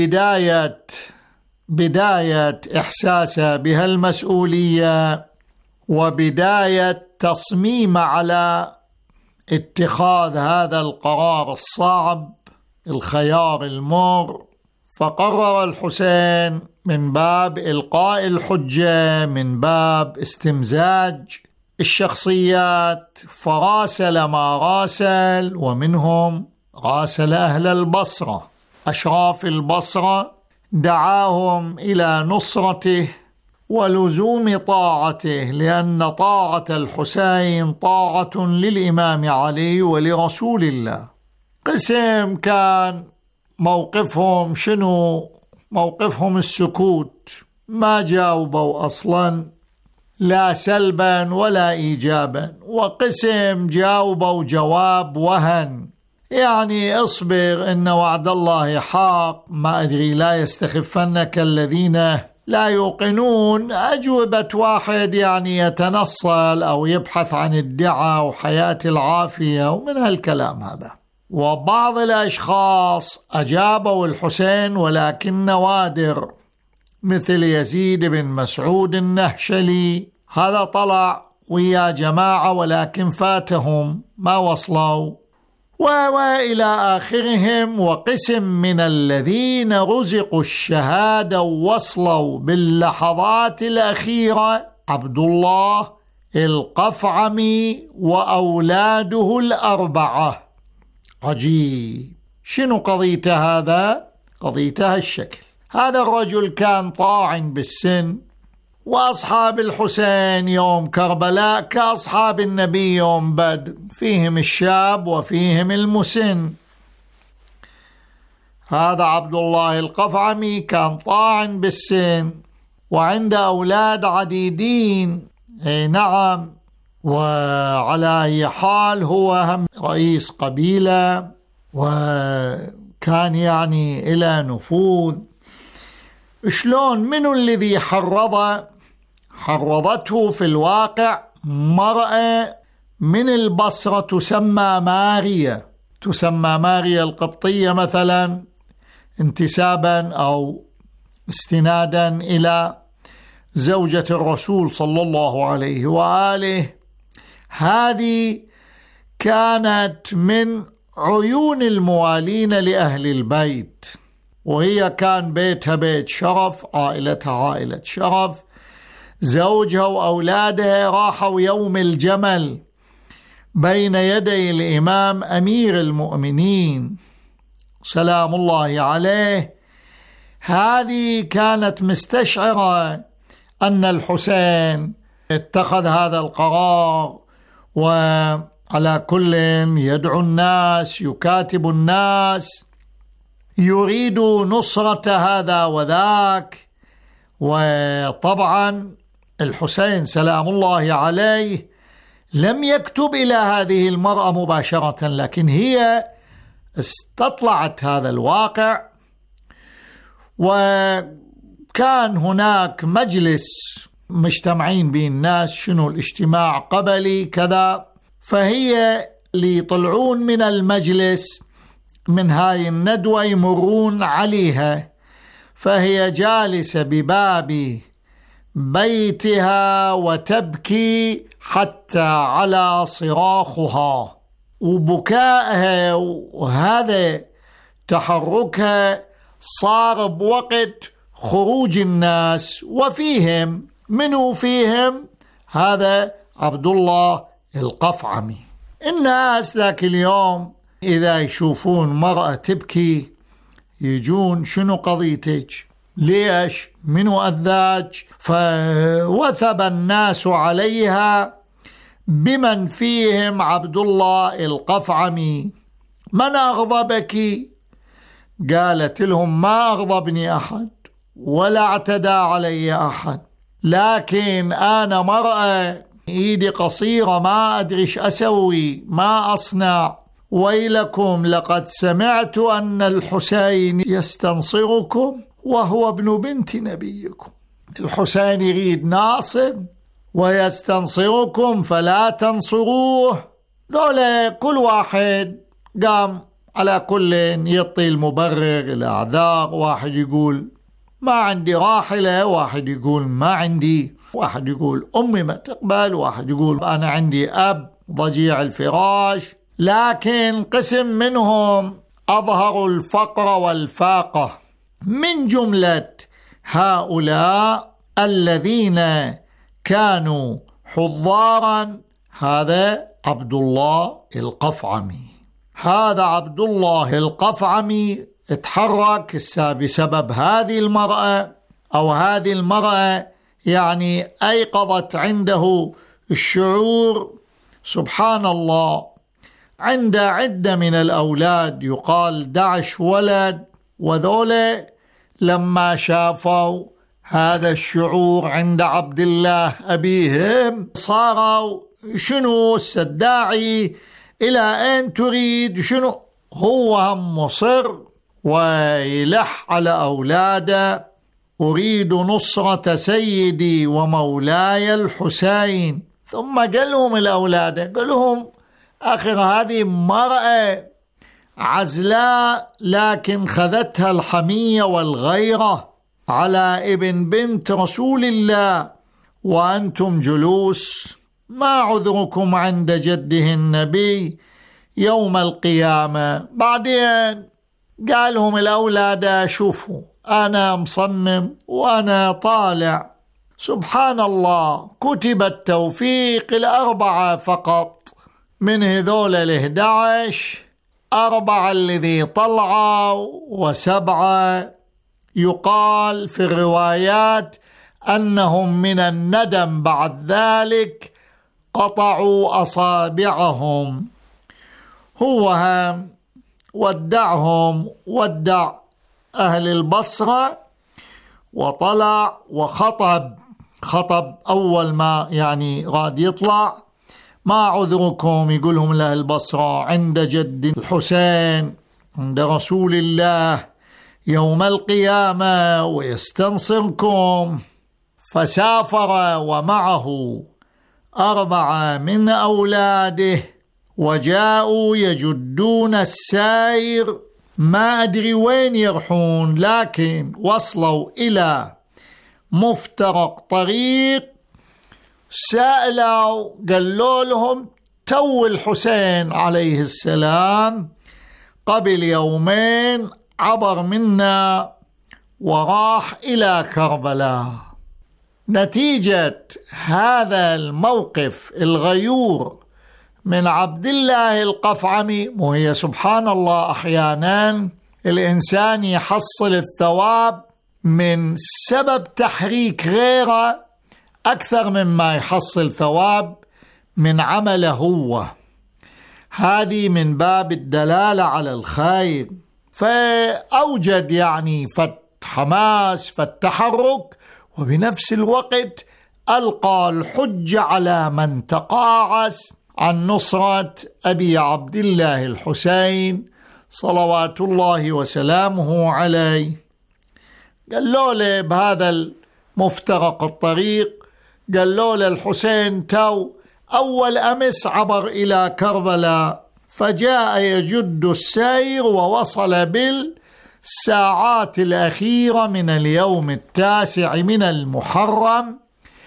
Speaker 11: بداية إحساسه بها المسؤولية وبداية تصميم على اتخاذ هذا القرار الصعب، الخيار المر، فقرر الحسين من باب إلقاء الحجة، من باب استمزاج الشخصيات، فراسل ما راسل، ومنهم راسل أهل البصرة أشراف البصرة، دعاهم إلى نصرته ولزوم طاعته، لأن طاعة الحسين طاعة للإمام علي ولرسول الله. قسم كان موقفهم شنو؟ موقفهم السكوت، ما جاوبوا أصلا لا سلبا ولا إيجابا. وقسم جاوبوا جواب وهن، يعني اصبر إن وعد الله حق، ما أدري لا يستخفنك الذين لا يوقنون. أجوبة واحد يعني يتنصل أو يبحث عن الدعاء وحياة العافية ومن هالكلام هذا. وبعض الأشخاص أجابوا الحسين ولكن نوادر، مثل يزيد بن مسعود النهشلي، هذا طلع ويا جماعة ولكن فاتهم ما وصلوا، وإلى آخرهم. وقسم من الذين رزقوا الشهادة ووصلوا باللحظات الأخيرة عبد الله القفعمي وأولاده الأربعة. عجيب، شنو قضيته هذا؟ قضيته الشكل. هذا الرجل كان طاعن بالسن، وأصحاب الحسين يوم كربلاء كأصحاب النبي يوم بدر، فيهم الشاب وفيهم المسن. هذا عبد الله القفعمي كان طاعن بالسن وعنده أولاد عديدين، نعم. وعلى أي حال هو هم رئيس قبيلة وكان يعني إلى نفوذ. شلون؟ منو الذي حرضته في الواقع مرأة من البصرة تسمى ماريا القبطية مثلا، انتسابا أو استنادا إلى زوجة الرسول صلى الله عليه وآله. هذه كانت من عيون الموالين لأهل البيت، وهي كان بيتها بيت شرف، عائلتها عائلة شرف. زوجها وأولادها راحوا يوم الجمل بين يدي الإمام أمير المؤمنين سلام الله عليه. هذه كانت مستشعرة أن الحسين اتخذ هذا القرار، وعلى كل يدعو الناس، يكاتب الناس، يريد نصرة هذا وذاك. وطبعا الحسين سلام الله عليه لم يكتب إلى هذه المرأة مباشرة، لكن هي استطلعت هذا الواقع، وكان هناك مجلس مجتمعين به الناس، شنو الاجتماع قبلي كذا، فهي اللي يطلعون من المجلس من هاي الندوة يمرون عليها، فهي جالسة بباب بيتها وتبكي حتى على صراخها وبكائها، وهذا تحركها صار بوقت خروج الناس، وفيهم منو فيهم؟ هذا عبد الله القفعمي. الناس ذاك اليوم إذا يشوفون مرأة تبكي يجون شنو قضيتك؟ ليش؟ منو أذاك؟ فوثب الناس عليها بمن فيهم عبد الله القفعمي. من أغضبك؟ قالت لهم ما أغضبني أحد ولا اعتدى علي أحد، لكن أنا مرأة إيدي قصيرة، ما أدري إيش أسوي، ما أصنع. ويلكم لقد سمعت أن الحسين يستنصركم وهو ابن بنت نبيكم. الحسين يريد ناصر ويستنصركم فلا تنصروه. ذولا كل واحد قام على كل يعطي المبرر الأعذار، واحد يقول ما عندي راحلة، واحد يقول ما عندي، واحد يقول أمي ما تقبل، واحد يقول أنا عندي أب ضجيع الفراش. لكن قسم منهم أظهروا الفقر والفاقة. من جملة هؤلاء الذين كانوا حضارا هذا عبد الله القفعمي. هذا عبد الله القفعمي اتحرك بسبب هذه المرأة، أو هذه المرأة يعني أيقظت عنده الشعور. سبحان الله، عند عدة من الأولاد يقال 11 ولد، وذولا لما شافوا هذا الشعور عند عبد الله أبيهم صاروا شنو السداعي، إلى أين تريد، شنو هو هم مصر ويلح على أولاده: أريد نصرة سيدي ومولاي الحسين. ثم قال لهم الأولاد، قال لهم آخر هذه مرأة عزلاء لكن خذتها الحمية والغيرة على ابن بنت رسول الله، وأنتم جلوس، ما عذركم عند جده النبي يوم القيامة. بعدين قالهم الأولاد شوفوا أنا مصمم وأنا طالع، سبحان الله، كتب التوفيق 4 فقط من هذول 11، 4 الذي طلعوا و7 يقال في الروايات أنهم من الندم بعد ذلك قطعوا أصابعهم. هو هم ودعهم، ودع أهل البصرة وطلع خطب أول ما يعني غاد يطلع: ما عذركم، يقولهم لأهل البصرة، عند جد الحسين عند رسول الله يوم القيامة ويستنصركم. فسافر ومعه 4 من أولاده، وجاءوا يجدون السائر، ما أدري وين يرحون، لكن وصلوا إلى مفترق طريق. سألوا قالوا لهم تو الحسين عليه السلام قبل يومين عبر منا وراح إلى كربلاء. نتيجة هذا الموقف الغيور من عبد الله القفعمي، وهي سبحان الله أحيانا الإنسان يحصل الثواب من سبب تحريك غيره أكثر مما يحصل ثواب من عمله هو. هذه من باب الدلالة على الخير، فأوجد يعني حماس فالتحرك، وبنفس الوقت ألقى الحجة على من تقاعس عن نصرة أبي عبد الله الحسين صلوات الله وسلامه عليه. قالوا له بهذا المفترق الطريق، قالوا له الحسين تو أول أمس عبر إلى كربلاء، فجاء يجد السير ووصل بالساعات الأخيرة من اليوم 9 من المحرم،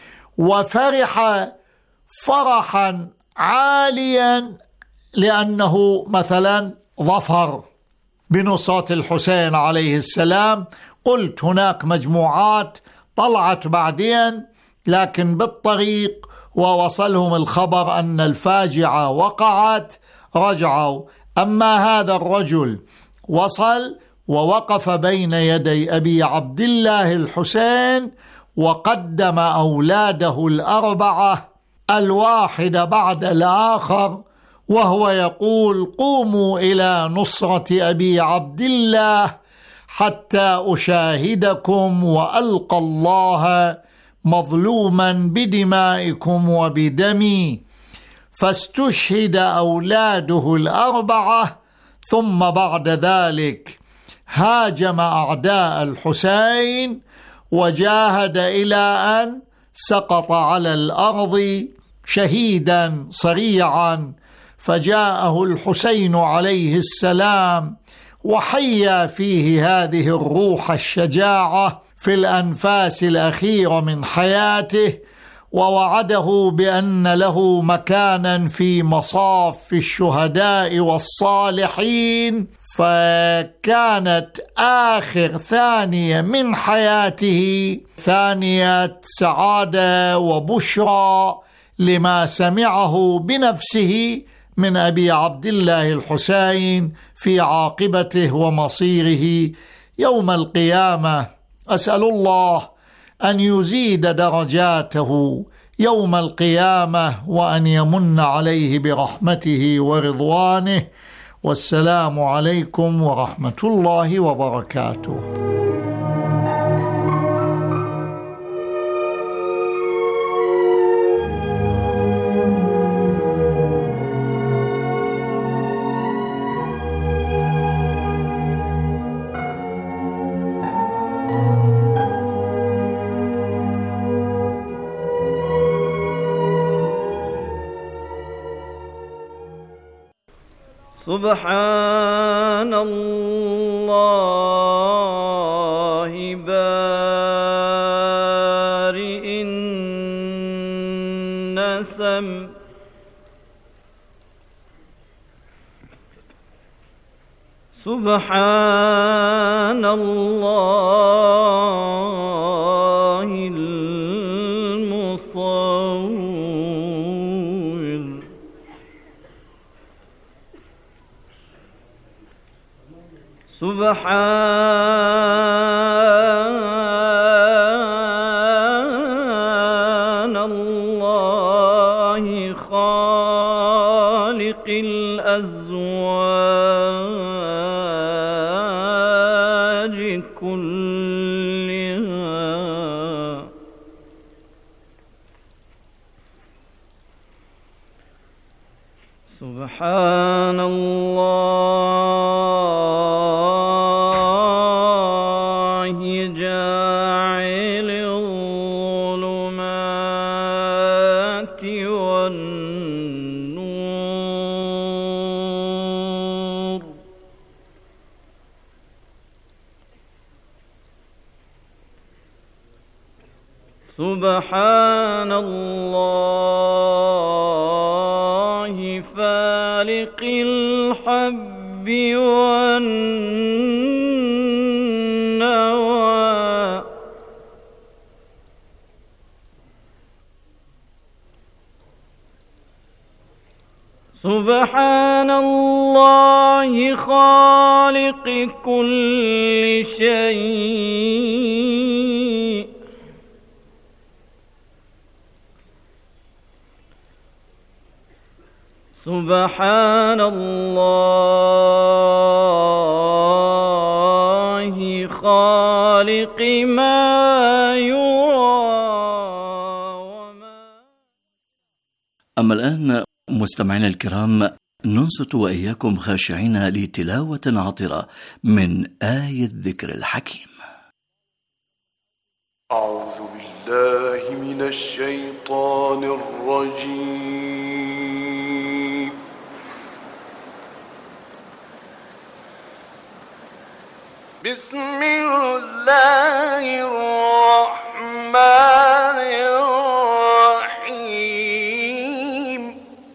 Speaker 11: وفرح فرحا عاليا لأنه مثلا ظفر بنصرة الحسين عليه السلام. قلت هناك مجموعات طلعت بعدين، لكن بالطريق ووصلهم الخبر أن الفاجعة وقعت رجعوا. أما هذا الرجل وصل ووقف بين يدي أبي عبد الله الحسين، وقدم أولاده 4 الواحد بعد الآخر، وهو يقول قوموا إلى نصرة أبي عبد الله حتى أشاهدكم وألقى الله مظلوما بدمائكم وبدمي. فاستشهد أولاده 4، ثم بعد ذلك هاجم أعداء الحسين وجاهد إلى أن سقط على الأرض شهيدا صريعا. فجاءه الحسين عليه السلام وحيا فيه هذه الروح الشجاعة في الأنفاس الأخيرة من حياته، ووعده بأن له مكانا في مصاف الشهداء والصالحين. فكانت آخر ثانية من حياته ثانية سعادة وبشرى لما سمعه بنفسه من أبي عبد الله الحسين في عاقبته ومصيره يوم القيامة. أسأل الله أن يزيد درجاته يوم القيامة، وأن يمن عليه برحمته ورضوانه. والسلام عليكم ورحمة الله وبركاته.
Speaker 12: سبحان الله بارئ النسم سبحان الله المصور سبحان الله خالق الأزواج كلها سبحان الله جاعل سبحان الله فالق الحب والنوى سبحان الله خالق كل شيء سبحان الله خالق ما يرى
Speaker 9: أما الآن مستمعينا الكرام ننصت وإياكم خاشعين لتلاوة عطرة من آية الذكر الحكيم.
Speaker 13: أعوذ بالله من الشيطان الرجيم. بسم الله الرحمن الرحيم.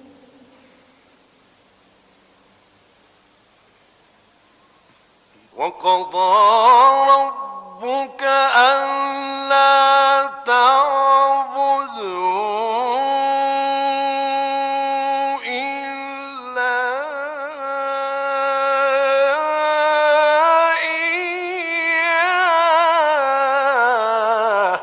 Speaker 13: وقضى ربك ألا تعبدوا إلا إياه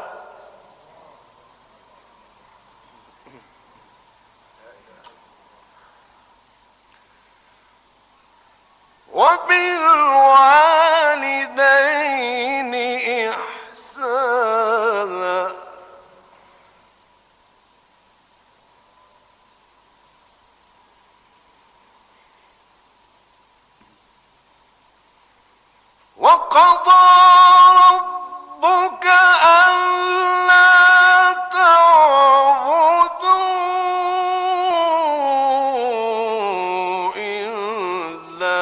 Speaker 13: وبالوالدين إحسانا وقضى ربك ألا تعبدوا إلا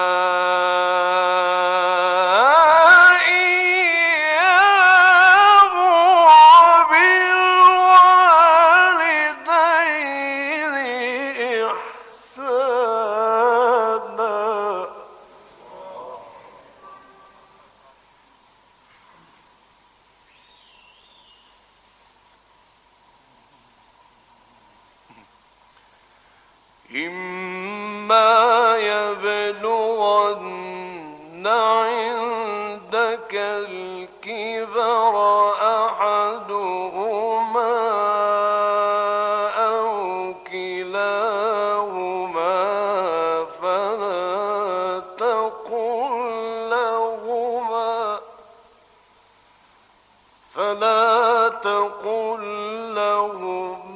Speaker 13: إياه وبالوالدين إحسانا إما يبلغن عندك الكبر أحدهما أو كلاهما فلا تقل لهما